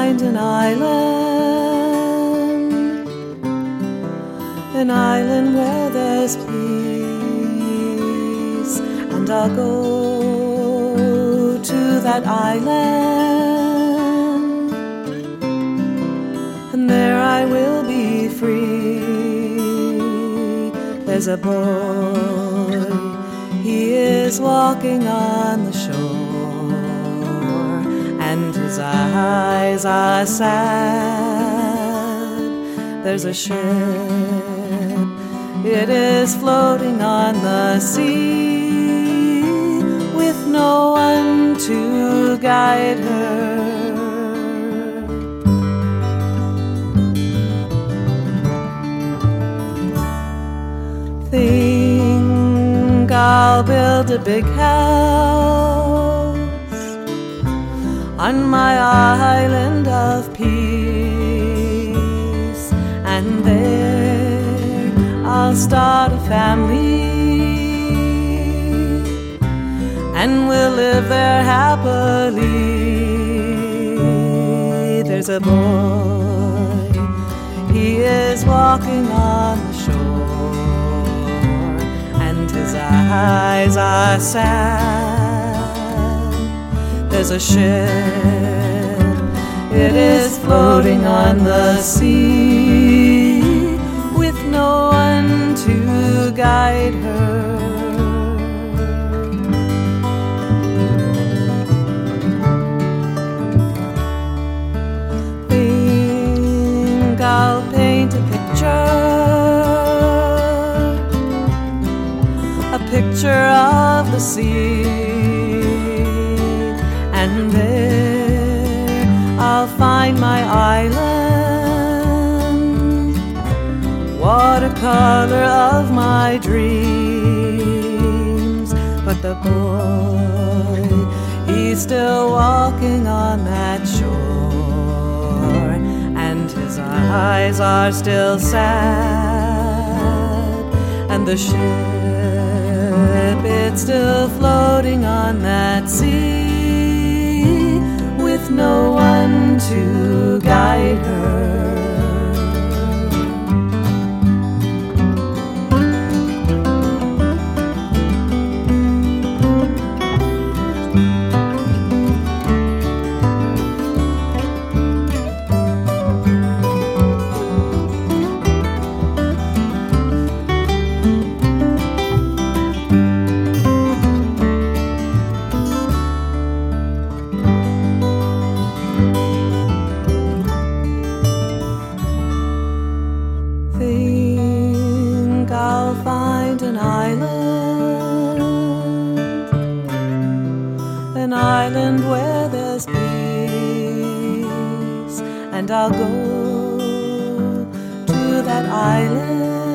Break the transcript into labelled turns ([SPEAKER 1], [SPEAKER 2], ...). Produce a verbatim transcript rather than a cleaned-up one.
[SPEAKER 1] find an island, an island where there's peace, and I'll go to that island, and there I will be free. There's a boy, he is walking on the shore, and his eyes are sad. There's a ship, it is floating on the sea, with no one to guide her. Think I'll build a big house on my island of peace, and there I'll start a family, and we'll live there happily. There's a boy, he is walking on the shore, and his eyes are sad. There's a ship, it is floating on the sea, with no one to guide her. Think I'll paint a picture, a picture of the sea, and there I'll find my island, watercolor of my dreams. But the boy, he's still walking on that shore, and his eyes are still sad, and the ship, it's still floating on that sea, with no one to guide her. Think I'll find an island, an island where there's peace, and I'll go to that island,